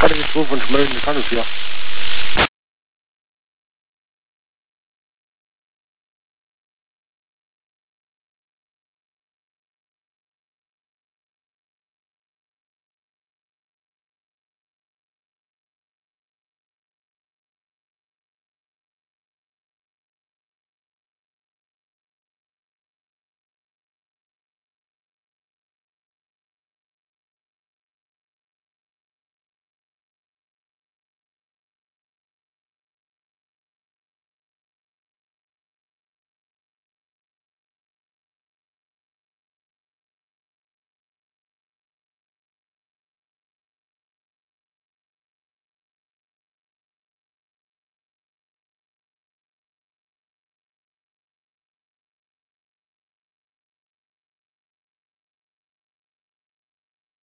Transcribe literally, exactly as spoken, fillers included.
Kann ich jetzt rufen, ich melde mich, kann ich ja.